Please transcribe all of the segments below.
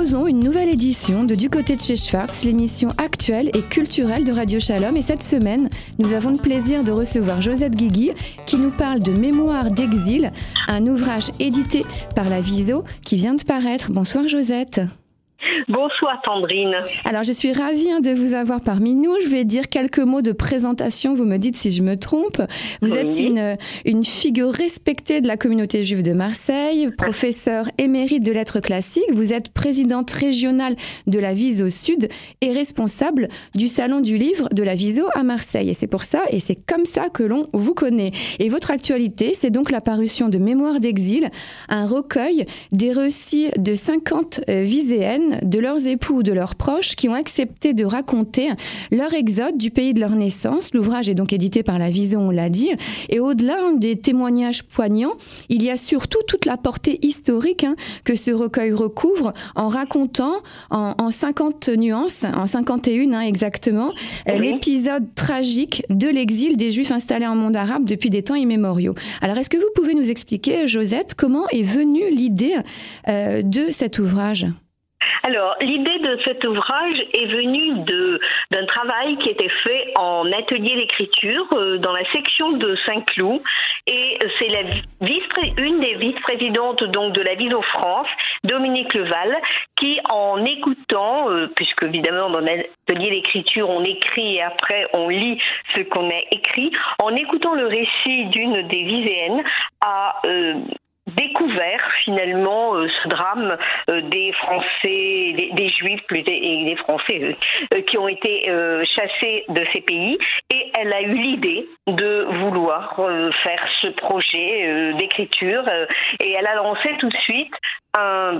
proposons une nouvelle édition de Du côté de chez Schwartz, l'émission actuelle et culturelle de Radio Shalom. Et cette semaine, nous avons le plaisir de recevoir Josette Guigui qui nous parle de Mémoires d'exil, un ouvrage édité par la Viso qui vient de paraître. Bonsoir Josette. Bonsoir Sandrine. Alors je suis ravie de vous avoir parmi nous. Je vais dire quelques mots de présentation, vous me dites si je me trompe. Vous êtes une figure respectée de la communauté juive de Marseille, professeure émérite de lettres classiques. Vous êtes présidente régionale de la Viso Sud et responsable du Salon du Livre de la Viso à Marseille. Et c'est pour ça, et c'est comme ça que l'on vous connaît. Et votre actualité, c'est donc la parution de Mémoires d'exil, un recueil des récits de 50 Viséennes, de leurs époux ou de leurs proches qui ont accepté de raconter leur exode du pays de leur naissance. L'ouvrage est donc édité par la Viso, on l'a dit. Et au-delà des témoignages poignants, il y a surtout toute la portée historique que ce recueil recouvre en racontant en 50 nuances, en 51 exactement, l'épisode tragique de l'exil des Juifs installés en monde arabe depuis des temps immémoriaux. Alors, est-ce que vous pouvez nous expliquer, Josette, comment est venue l'idée de cet ouvrage ? Alors, l'idée de cet ouvrage est venue d'un travail qui était fait en atelier d'écriture dans la section de Saint-Cloud. Et c'est une des vice-présidentes donc de la Viso France, Dominique Leval, qui en écoutant, puisque évidemment dans l'atelier d'écriture on écrit et après on lit ce qu'on a écrit, en écoutant le récit d'une des Viséennes a découvert finalement ce drame des Français, des Juifs et des Français qui ont été chassés de ces pays, et elle a eu l'idée de vouloir faire ce projet d'écriture et elle a lancé tout de suite un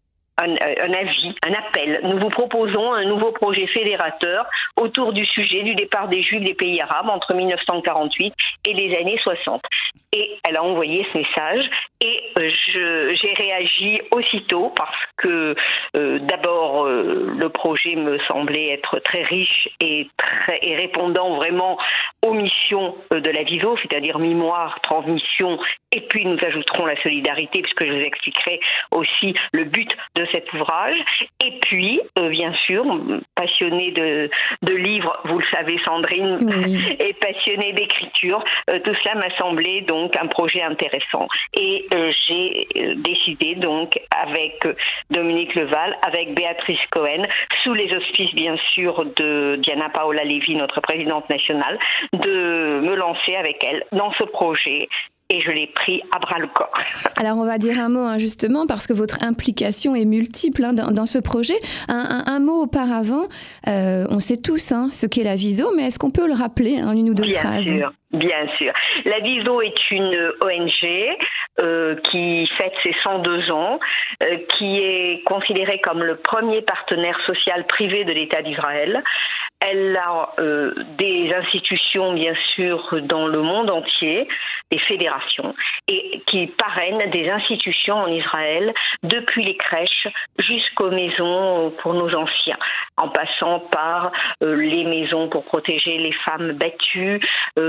appel. Nous vous proposons un nouveau projet fédérateur autour du sujet du départ des Juifs des pays arabes entre 1948 et les années 60. Et elle a envoyé ce message et j'ai réagi aussitôt parce que d'abord le projet me semblait être très riche et répondant vraiment aux missions de la Viso, c'est-à-dire mémoire, transmission, et puis nous ajouterons la solidarité puisque je vous expliquerai aussi le but de cet ouvrage. Et puis, bien sûr, passionnée de livres, vous le savez Sandrine, oui. Et passionnée d'écriture, tout cela m'a semblé donc un projet intéressant. Et j'ai décidé donc avec Dominique Leval, avec Béatrice Cohen, sous les auspices bien sûr de Diana Paola Lévy, notre présidente nationale, de me lancer avec elle dans ce projet. Et je l'ai pris à bras-le-corps. Alors, on va dire un mot, justement, parce que votre implication est multiple dans ce projet. Un mot auparavant, on sait tous ce qu'est la Viso, mais est-ce qu'on peut le rappeler en une ou deux phrases ? Bien sûr. La Viso est une ONG qui fête ses 102 ans, qui est considérée comme le premier partenaire social privé de l'État d'Israël. Elle a des institutions, bien sûr, dans le monde entier, des fédérations, et qui parrainent des institutions en Israël, depuis les crèches jusqu'aux maisons pour nos anciens, en passant par les maisons pour protéger les femmes battues,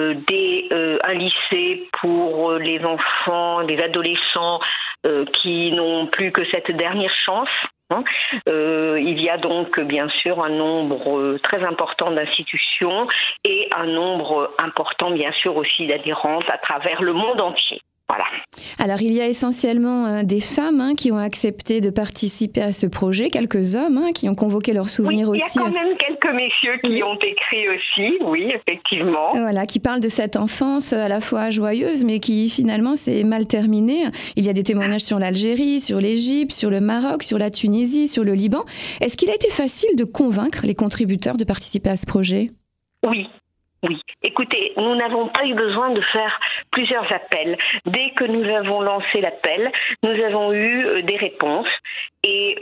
un lycée pour les enfants, les adolescents qui n'ont plus que cette dernière chance. Il y a donc bien sûr un nombre très important d'institutions et un nombre important bien sûr aussi d'adhérentes à travers le monde entier. Voilà. Alors, il y a essentiellement des femmes qui ont accepté de participer à ce projet, quelques hommes qui ont convoqué leurs souvenirs aussi. Oui, il y a quand même quelques messieurs qui ont écrit aussi, oui, effectivement. Voilà, qui parlent de cette enfance à la fois joyeuse, mais qui finalement s'est mal terminée. Il y a des témoignages sur l'Algérie, sur l'Égypte, sur le Maroc, sur la Tunisie, sur le Liban. Est-ce qu'il a été facile de convaincre les contributeurs de participer à ce projet ? Oui. Oui. Écoutez, nous n'avons pas eu besoin de faire plusieurs appels. Dès que nous avons lancé l'appel, nous avons eu des réponses et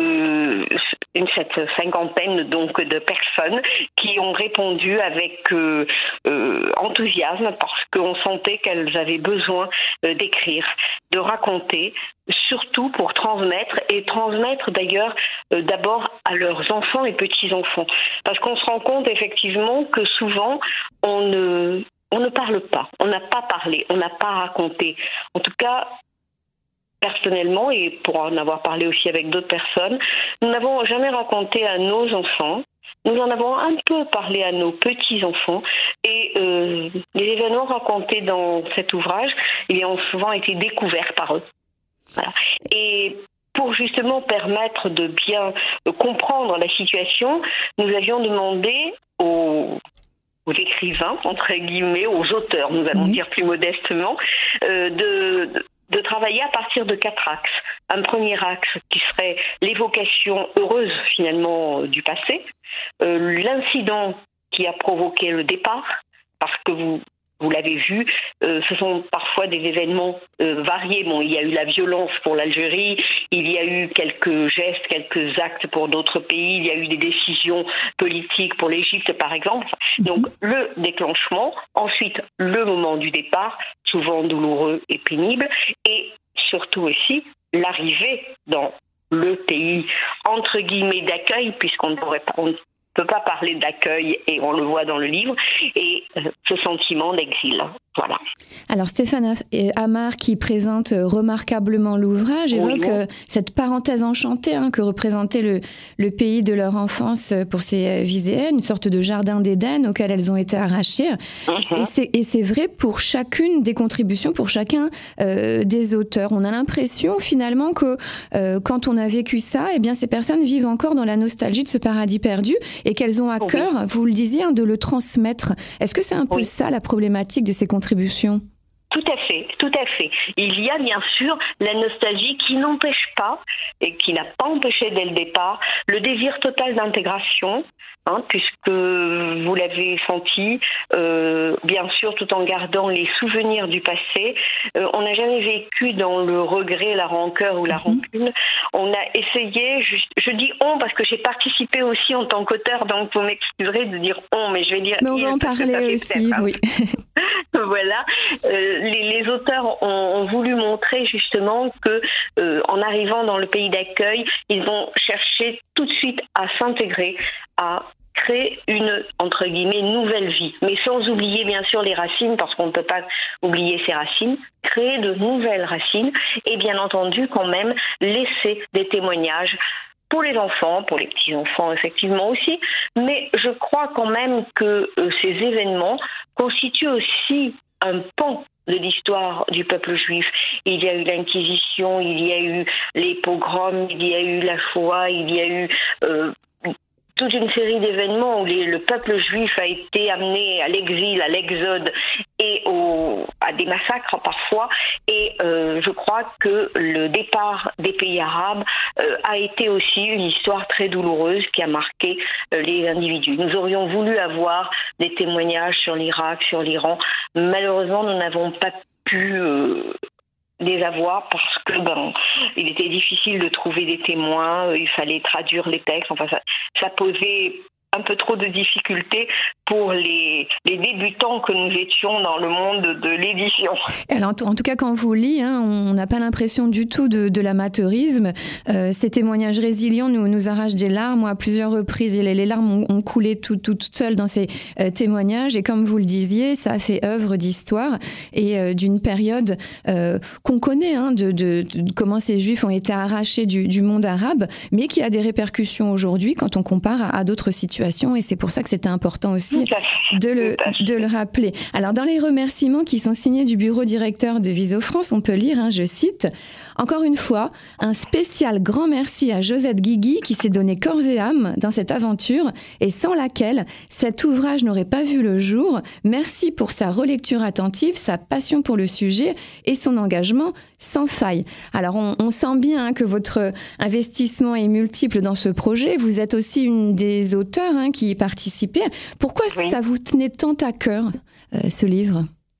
cette cinquantaine donc de personnes qui ont répondu avec enthousiasme parce qu'on sentait qu'elles avaient besoin d'écrire, de raconter, surtout pour transmettre d'ailleurs d'abord à leurs enfants et petits-enfants. Parce qu'on se rend compte effectivement que souvent on ne parle pas, on n'a pas parlé, on n'a pas raconté. En tout cas, personnellement, et pour en avoir parlé aussi avec d'autres personnes, nous n'avons jamais raconté à nos enfants. Nous en avons un peu parlé à nos petits-enfants et les événements racontés dans cet ouvrage, ils ont souvent été découverts par eux. Voilà. Et pour justement permettre de bien comprendre la situation, nous avions demandé aux écrivains, entre guillemets, aux auteurs, nous allons dire plus modestement, de travailler à partir de 4 axes. Un premier axe qui serait l'évocation heureuse finalement du passé, l'incident qui a provoqué le départ, parce que vous l'avez vu, ce sont parfois des événements variés. Bon, il y a eu la violence pour l'Algérie, il y a eu quelques gestes, quelques actes pour d'autres pays, il y a eu des décisions politiques pour l'Égypte, par exemple. Donc, le déclenchement, ensuite le moment du départ, souvent douloureux et pénible, et surtout aussi l'arrivée dans le pays, entre guillemets, d'accueil, puisqu'on ne peut pas parler d'accueil, et on le voit dans le livre, et ce sentiment d'exil. Voilà. Alors Stéphane Amar, qui présente remarquablement l'ouvrage, évoque cette parenthèse enchantée que représentait le pays de leur enfance pour ces Viséennes, une sorte de jardin d'Éden auquel elles ont été arrachées. Et c'est vrai pour chacune des contributions, pour chacun des auteurs. On a l'impression finalement que quand on a vécu ça, eh bien, ces personnes vivent encore dans la nostalgie de ce paradis perdu et qu'elles ont à cœur, vous le disiez, de le transmettre. Est-ce que c'est un peu ça la problématique de ces contributions ? Tout à fait, tout à fait. Il y a bien sûr la nostalgie qui n'empêche pas, et qui n'a pas empêché dès le départ, le désir total d'intégration, puisque vous l'avez senti, bien sûr, tout en gardant les souvenirs du passé. On n'a jamais vécu dans le regret, la rancœur ou la rancune. On a essayé, je dis on parce que j'ai participé aussi en tant qu'auteur, donc vous m'excuserez de dire on, mais je vais dire... Mais on va en parler aussi, oui. Voilà, les auteurs ont voulu montrer justement que, en arrivant dans le pays d'accueil, ils vont chercher tout de suite à s'intégrer, à créer une, entre guillemets, nouvelle vie, mais sans oublier bien sûr les racines, parce qu'on ne peut pas oublier ses racines, créer de nouvelles racines, et bien entendu quand même laisser des témoignages pour les enfants, pour les petits-enfants effectivement aussi, mais je crois quand même que ces événements constituent aussi un pan de l'histoire du peuple juif. Il y a eu l'Inquisition, il y a eu les pogroms, il y a eu la Shoah, il y a eu toute une série d'événements où le peuple juif a été amené à l'exil, à l'exode et à des massacres parfois. Et je crois que le départ des pays arabes a été aussi une histoire très douloureuse qui a marqué les individus. Nous aurions voulu avoir des témoignages sur l'Irak, sur l'Iran. Malheureusement, nous n'avons pas pu les avoir parce que il était difficile de trouver des témoins, il fallait traduire les textes, enfin ça posait un peu trop de difficultés pour les débutants que nous étions dans le monde de l'édition. Alors, en tout cas, quand on vous lit, on n'a pas l'impression du tout de l'amateurisme. Ces témoignages résilients nous arrachent des larmes. À plusieurs reprises, les larmes ont coulé toutes seules dans ces témoignages. Et comme vous le disiez, ça a fait œuvre d'histoire et d'une période qu'on connaît, de comment ces Juifs ont été arrachés du monde arabe, mais qui a des répercussions aujourd'hui quand on compare à d'autres situations. Et c'est pour ça que c'était important aussi de le rappeler. Alors, dans les remerciements qui sont signés du bureau directeur de Viso France, on peut lire, je cite, « Encore une fois, un spécial grand merci à Josette Guigui qui s'est donné corps et âme dans cette aventure et sans laquelle cet ouvrage n'aurait pas vu le jour. Merci pour sa relecture attentive, sa passion pour le sujet et son engagement sans faille. » Alors, on sent bien que votre investissement est multiple dans ce projet. Vous êtes aussi une des auteurs qui y participaient. Pourquoi ça vous tenait tant à cœur, ce livre ?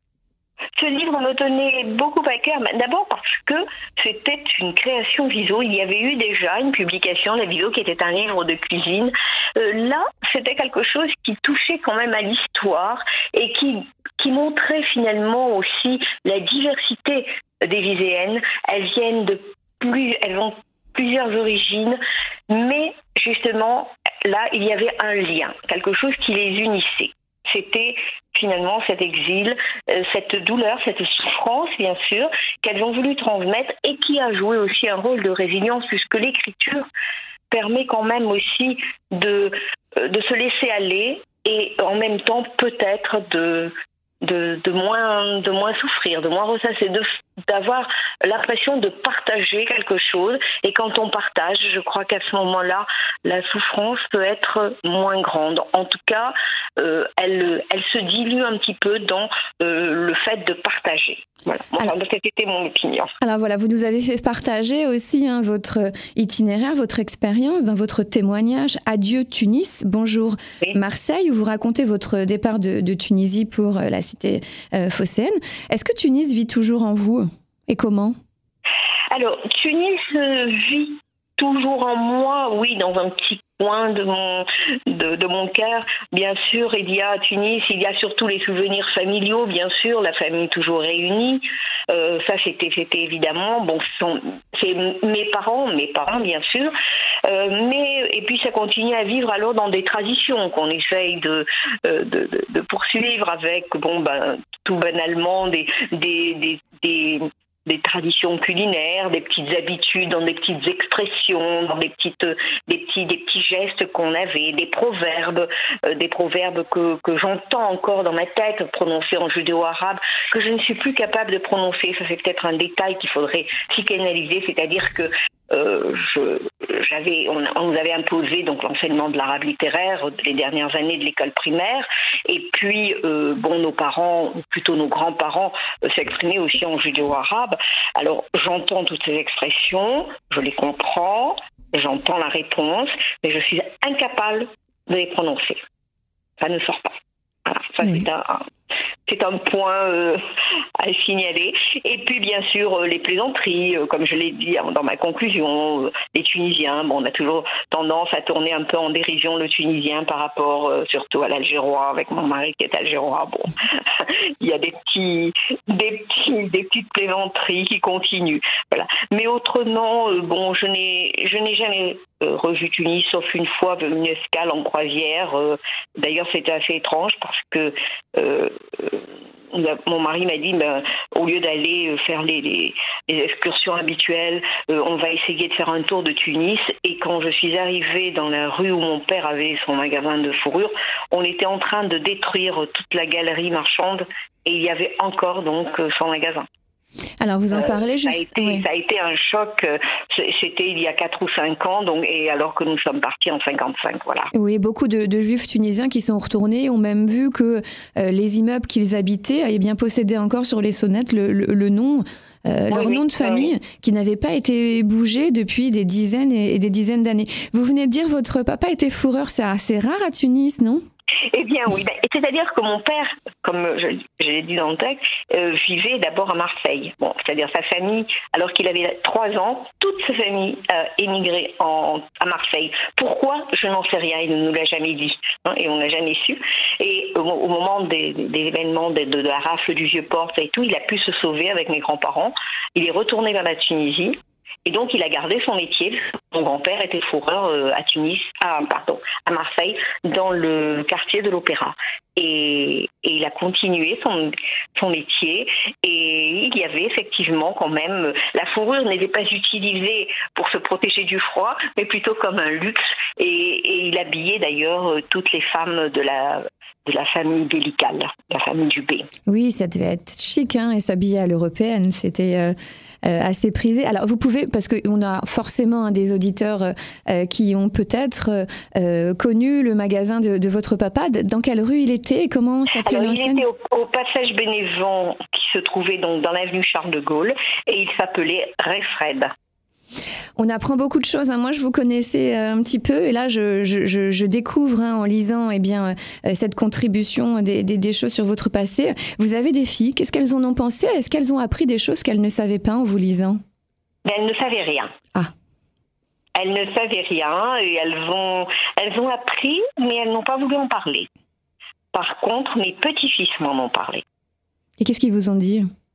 Ce livre me tenait beaucoup à cœur, d'abord parce que c'était une création Viso. Il y avait eu déjà une publication de la Viso qui était un livre de cuisine. Là, c'était quelque chose qui touchait quand même à l'histoire et qui montrait finalement aussi la diversité des Viséennes. Elles ont plusieurs origines, mais justement, là, il y avait un lien, quelque chose qui les unissait. c'était finalement cet exil, cette douleur, cette souffrance, bien sûr, qu'elles ont voulu transmettre et qui a joué aussi un rôle de résilience, puisque l'écriture permet quand même aussi de se laisser aller et en même temps peut-être de moins souffrir, de moins ressasser, d'avoir l'impression de partager quelque chose. Et quand on partage, je crois qu'à ce moment-là, la souffrance peut être moins grande. En tout cas, elle se dilue un petit peu dans le fait de partager. Voilà, c'était mon opinion. Alors voilà, vous nous avez fait partager aussi votre itinéraire, votre expérience dans votre témoignage « Adieu Tunis, bonjour Marseille » où vous racontez votre départ de Tunisie pour la cité phocéenne. Est-ce que Tunis vit toujours en vous et comment ? Alors, Tunis vit toujours en moi, oui, dans un petit coin de mon cœur. Bien sûr, il y a à Tunis, il y a surtout les souvenirs familiaux, bien sûr, la famille toujours réunie. Ça, c'était évidemment, c'est mes parents, bien sûr. Et puis ça continue à vivre alors dans des traditions qu'on essaye de poursuivre avec, tout banalement des traditions culinaires, des petites habitudes, dans des petites expressions, dans des petits gestes qu'on avait, des proverbes que j'entends encore dans ma tête prononcer en judéo-arabe, que je ne suis plus capable de prononcer. Ça, c'est peut-être un détail qu'il faudrait psychanalyser, c'est-à-dire que on nous avait imposé donc l'enseignement de l'arabe littéraire les dernières années de l'école primaire, et puis nos parents, ou plutôt nos grands-parents, s'exprimaient aussi en judéo-arabe. Alors j'entends toutes ces expressions, je les comprends, j'entends la réponse, mais je suis incapable de les prononcer. Ça ne sort pas. Voilà, ça oui. C'est un point à signaler. Et puis, bien sûr, les plaisanteries, comme je l'ai dit dans ma conclusion, les Tunisiens, on a toujours tendance à tourner un peu en dérision le Tunisien par rapport surtout à l'Algérois, avec mon mari qui est algérois. Il y a des petites plaisanteries qui continuent. Voilà. Mais autrement, je n'ai jamais revu Tunis, sauf une fois une escale en croisière. D'ailleurs, c'était assez étrange parce que mon mari m'a dit, au lieu d'aller faire les excursions habituelles, on va essayer de faire un tour de Tunis. Et quand je suis arrivée dans la rue où mon père avait son magasin de fourrure, on était en train de détruire toute la galerie marchande et il y avait encore donc son magasin. Alors vous en parlez juste. Ça a été un choc. C'était il y a 4 ou 5 ans, et alors que nous sommes partis en 55, voilà. Oui, beaucoup de juifs tunisiens qui sont retournés ont même vu que les immeubles qu'ils habitaient avaient bien possédé encore sur les sonnettes le nom. Leur nom de famille qui n'avait pas été bougé depuis des dizaines et des dizaines d'années. Vous venez de dire votre papa était fourreur, c'est assez rare à Tunis, non ? Eh bien oui, c'est-à-dire que mon père, comme je l'ai dit dans le texte, vivait d'abord à Marseille. C'est-à-dire sa famille, alors qu'il avait 3 ans, toute sa famille a émigré à Marseille. Pourquoi ? Je n'en sais rien, il ne nous l'a jamais dit, et on n'a jamais su. Et au moment des événements de la rafle du Vieux-Port et tout, il a pu se sauver avec mes grands-parents. Il est retourné vers la Tunisie. Et donc, il a gardé son métier. Mon grand-père était fourreur à Marseille, dans le quartier de l'Opéra. Et il a continué son métier. Et il y avait effectivement quand même... La fourrure n'était pas utilisée pour se protéger du froid, mais plutôt comme un luxe. Et il habillait d'ailleurs toutes les femmes de la famille Bellical, la famille Dubé. Oui, ça devait être chic, et s'habiller à l'européenne, c'était... assez prisé. Alors vous pouvez, parce qu'on a forcément des auditeurs qui ont peut-être connu le magasin de votre papa. Dans quelle rue il était et comment s'appelait l'enseigne ? Il était au passage Bénévent qui se trouvait donc dans l'avenue Charles de Gaulle et il s'appelait Réfred. On apprend beaucoup de choses. Moi, je vous connaissais un petit peu et là, je découvre en lisant cette contribution des choses sur votre passé. Vous avez des filles. Qu'est-ce qu'elles en ont pensé ? Est-ce qu'elles ont appris des choses qu'elles ne savaient pas en vous lisant ? Elles ne savaient rien. Ah. Elles ne savaient rien et elles ont appris, mais elles n'ont pas voulu en parler. Par contre, mes petits-fils m'en ont parlé. Et qu'est-ce qu'ils vous ont dit ?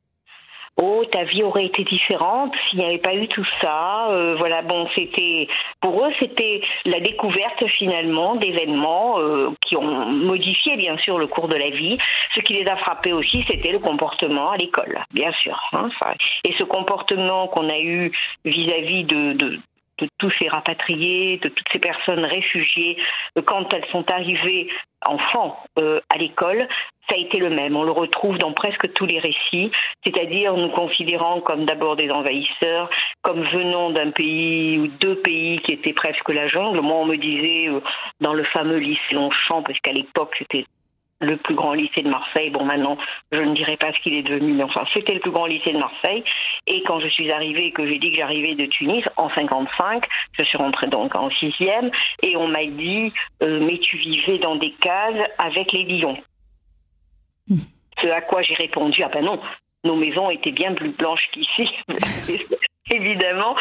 oh, ta vie aurait été différente s'il n'y avait pas eu tout ça. Voilà, bon, pour eux, c'était la découverte finalement d'événements qui ont modifié bien sûr le cours de la vie. Ce qui les a frappés aussi, c'était le comportement à l'école, bien sûr. Et ce comportement qu'on a eu vis-à-vis de tous ces rapatriés, de toutes ces personnes réfugiées, quand elles sont arrivées enfants à l'école, ça a été le même. On le retrouve dans presque tous les récits, c'est-à-dire nous considérant comme d'abord des envahisseurs, comme venant d'un pays ou deux pays qui étaient presque la jungle. Moi, on me disait dans le fameux lycée Longchamp, parce qu'à l'époque, c'était le plus grand lycée de Marseille. Bon, maintenant, je ne dirais pas ce qu'il est devenu, mais enfin, c'était le plus grand lycée de Marseille. Et quand je suis arrivée et que j'ai dit que j'arrivais de Tunis, en 55, je suis rentrée donc en 6e, et on m'a dit mais tu vivais dans des cases avec les lions. Ce à quoi j'ai répondu, ah ben non, nos maisons étaient bien plus blanches qu'ici. Évidemment.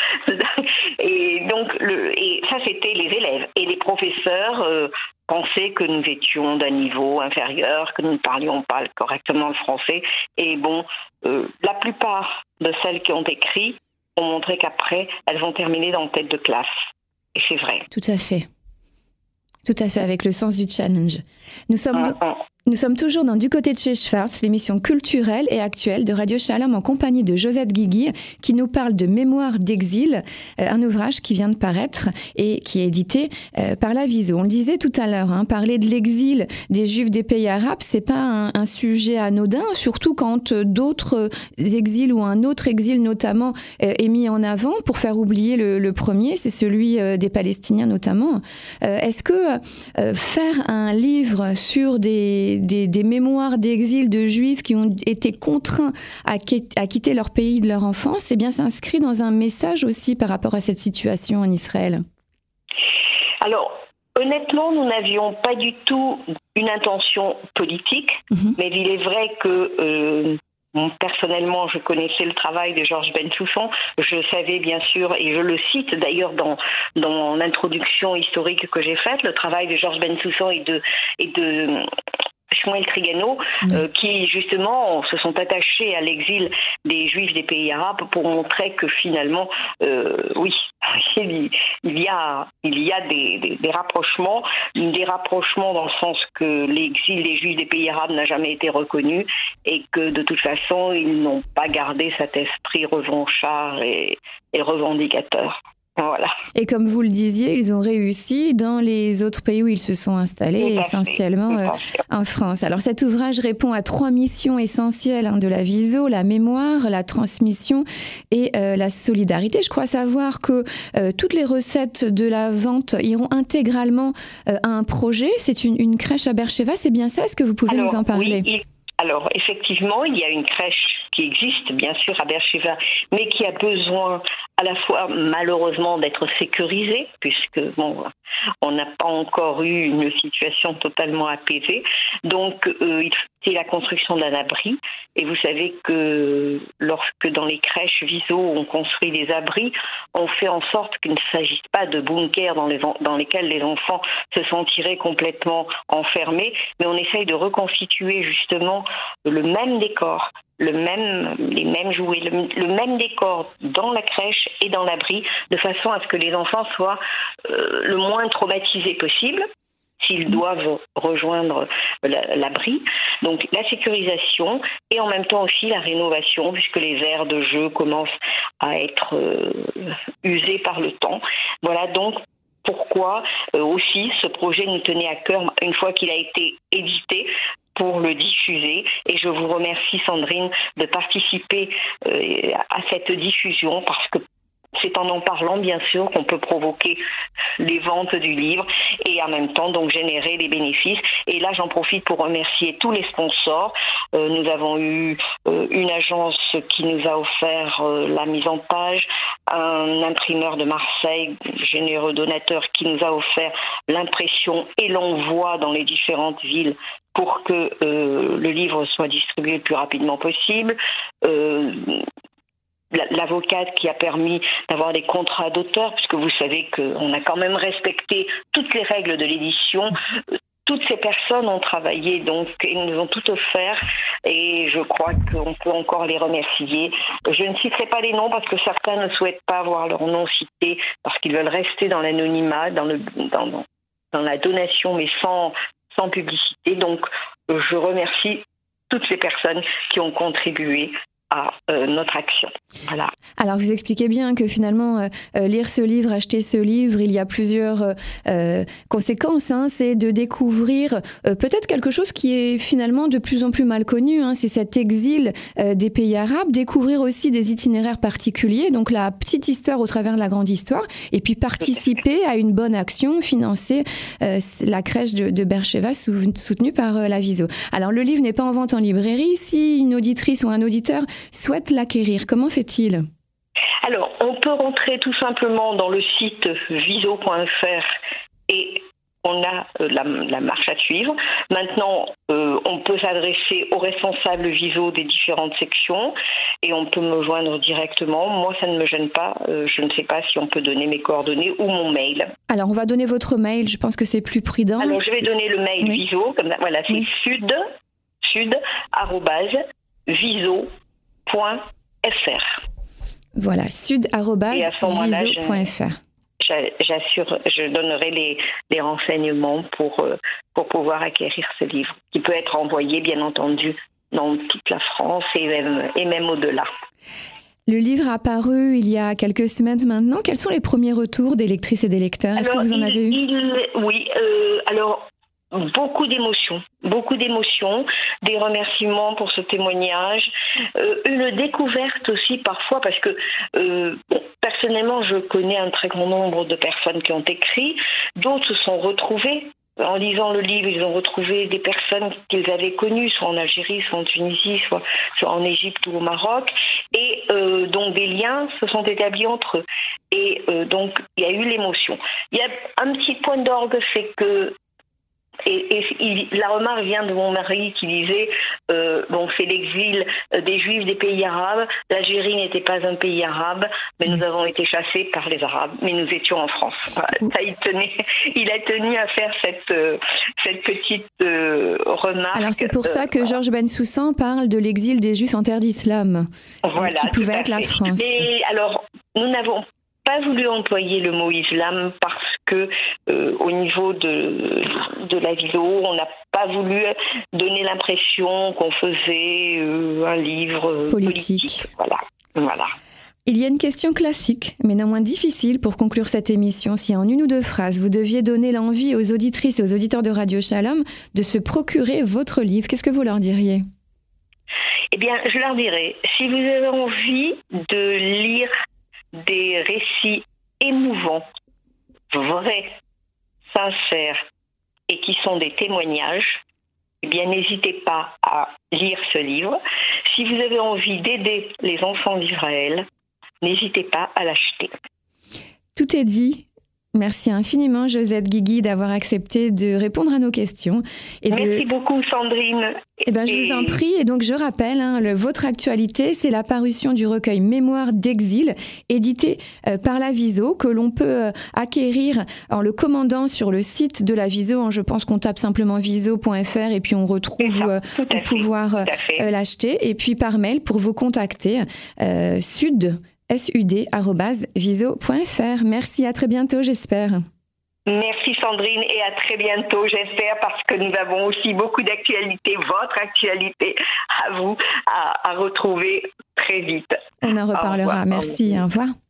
Et donc, et ça, c'était les élèves. Et les professeurs pensaient que nous étions d'un niveau inférieur, que nous ne parlions pas correctement le français. Et bon, la plupart de celles qui ont écrit ont montré qu'après, elles vont terminer dans tête de classe. Et c'est vrai. Tout à fait. Tout à fait, avec le sens du challenge. Nous sommes toujours dans Du côté de chez Schwartz, l'émission culturelle et actuelle de Radio Shalom en compagnie de Josette Guigui qui nous parle de Mémoire d'exil, un ouvrage qui vient de paraître et qui est édité par la Viso. On le disait tout à l'heure, parler de l'exil des Juifs des pays arabes, c'est pas un sujet anodin, surtout quand d'autres exils ou un autre exil notamment est mis en avant pour faire oublier le premier, c'est celui des Palestiniens notamment. Est-ce que faire un livre sur des mémoires d'exil de Juifs qui ont été contraints à quitter leur pays de leur enfance, eh bien, s'inscrit dans un message aussi par rapport à cette situation en Israël. Alors, honnêtement, nous n'avions pas du tout une intention politique, mais il est vrai que personnellement, je connaissais le travail de Georges Bensoussan. Je savais bien sûr, et je le cite d'ailleurs dans l'introduction historique que j'ai faite, le travail de Georges Bensoussan et de Shmuel Trigano, qui justement se sont attachés à l'exil des Juifs des pays arabes pour montrer que finalement, oui, il y a des rapprochements dans le sens que l'exil des Juifs des pays arabes n'a jamais été reconnu et que de toute façon, ils n'ont pas gardé cet esprit revanchard et revendicateur. Voilà. Et comme vous le disiez, ils ont réussi dans les autres pays où ils se sont installés, essentiellement en France. Alors cet ouvrage répond à 3 missions essentielles de la Viso, la mémoire, la transmission et la solidarité. Je crois savoir que toutes les recettes de la vente iront intégralement à un projet. C'est une crèche à Beersheva, c'est bien ça? Est-ce que vous pouvez nous en parler? Oui, alors effectivement, il y a une crèche qui existe bien sûr à Beersheva, mais qui a besoin à la fois malheureusement d'être sécurisée, puisque bon, on n'a pas encore eu une situation totalement apaisée. Donc c'est la construction d'un abri. Et vous savez que lorsque dans les crèches Viso on construit des abris, on fait en sorte qu'il ne s'agisse pas de bunkers dans lesquels les enfants se sentiraient complètement enfermés, mais on essaye de reconstituer justement le même décor, les mêmes jouets, le même décor dans la crèche et dans l'abri, de façon à ce que les enfants soient le moins traumatisés possible s'ils doivent rejoindre l'abri. Donc la sécurisation et en même temps aussi la rénovation, puisque les aires de jeu commencent à être usées par le temps. Voilà donc pourquoi aussi ce projet nous tenait à cœur une fois qu'il a été édité, pour le diffuser. Et je vous remercie Sandrine de participer à cette diffusion, parce que c'est en parlant bien sûr qu'on peut provoquer les ventes du livre et en même temps donc générer des bénéfices. Et là j'en profite pour remercier tous les sponsors. Nous avons eu une agence qui nous a offert la mise en page, un imprimeur de Marseille, généreux donateur, qui nous a offert l'impression et l'envoi dans les différentes villes pour que le livre soit distribué le plus rapidement possible. L'avocate qui a permis d'avoir des contrats d'auteur, puisque vous savez qu'on a quand même respecté toutes les règles de l'édition. toutes ces personnes ont travaillé, donc ils nous ont tout offert et je crois qu'on peut encore les remercier. Je ne citerai pas les noms parce que certains ne souhaitent pas avoir leur nom cité parce qu'ils veulent rester dans l'anonymat, dans la donation, mais sans publicité. Donc, je remercie toutes ces personnes qui ont contribué à notre action. Voilà. Alors, vous expliquez bien que finalement, lire ce livre, acheter ce livre, il y a plusieurs conséquences. C'est de découvrir peut-être quelque chose qui est finalement de plus en plus mal connu. C'est cet exil des pays arabes. Découvrir aussi des itinéraires particuliers, donc la petite histoire au travers de la grande histoire. Et puis participer à une bonne action, financer la crèche de Beersheva soutenue par la Viso. Alors, le livre n'est pas en vente en librairie. Si une auditrice ou un auditeur souhaite l'acquérir, comment fait-il ? Alors, on peut rentrer tout simplement dans le site viso.fr et on a la marche à suivre. Maintenant, on peut s'adresser aux responsables Viso des différentes sections et on peut me joindre directement. Moi, ça ne me gêne pas. Je ne sais pas si on peut donner mes coordonnées ou mon mail. Alors, on va donner votre mail. Je pense que c'est plus prudent. Alors, je vais donner le mail Viso. Comme ça, voilà, c'est sud@viso.fr. Voilà, sud@viso.fr. J'assure, je donnerai les renseignements pour pouvoir acquérir ce livre, qui peut être envoyé, bien entendu, dans toute la France et même au-delà. Le livre a paru il y a quelques semaines maintenant. Quels sont les premiers retours des lectrices et des lecteurs ? Est-ce que vous en avez eu ? Oui, alors... Beaucoup d'émotions, des remerciements pour ce témoignage, une découverte aussi parfois parce que personnellement je connais un très grand nombre de personnes qui ont écrit, d'autres se sont retrouvées. En lisant le livre, ils ont retrouvé des personnes qu'ils avaient connues, soit en Algérie, soit en Tunisie, soit en Égypte ou au Maroc. Et donc des liens se sont établis entre eux. Et donc il y a eu l'émotion. Il y a un petit point d'orgue, c'est que la remarque vient de mon mari qui disait c'est l'exil des Juifs des pays arabes. L'Algérie n'était pas un pays arabe, mais nous avons été chassés par les Arabes, mais nous étions en France. Ça, il a tenu à faire cette petite remarque. Alors c'est pour ça que Georges Bensoussan parle de l'exil des Juifs en terre d'islam, qui pouvait être la France. Et alors, nous n'avons pas voulu employer le mot islam parce que au niveau de la Viso, on n'a pas voulu donner l'impression qu'on faisait un livre politique. Voilà. Il y a une question classique, mais néanmoins difficile pour conclure cette émission. Si en une ou deux phrases, vous deviez donner l'envie aux auditrices et aux auditeurs de Radio Shalom de se procurer votre livre, qu'est-ce que vous leur diriez ? Eh bien, je leur dirais, si vous avez envie de lire des récits émouvants, vrais, sincères et qui sont des témoignages, eh bien n'hésitez pas à lire ce livre. Si vous avez envie d'aider les enfants d'Israël, n'hésitez pas à l'acheter. Tout est dit. Merci infiniment, Josette Guigui, d'avoir accepté de répondre à nos questions. Merci beaucoup, Sandrine. Je vous en prie. Et donc, je rappelle, votre actualité, c'est la parution du recueil Mémoires d'exil, édité par la Viso, que l'on peut acquérir en le commandant sur le site de la Viso. Je pense qu'on tape simplement viso.fr et puis on retrouve pour pouvoir l'acheter. Et puis par mail, pour vous contacter, sud@viso.fr. Merci, à très bientôt, j'espère. Merci Sandrine et à très bientôt, j'espère, parce que nous avons aussi beaucoup d'actualités, votre actualité à vous, à retrouver très vite. On en reparlera. Merci, au revoir.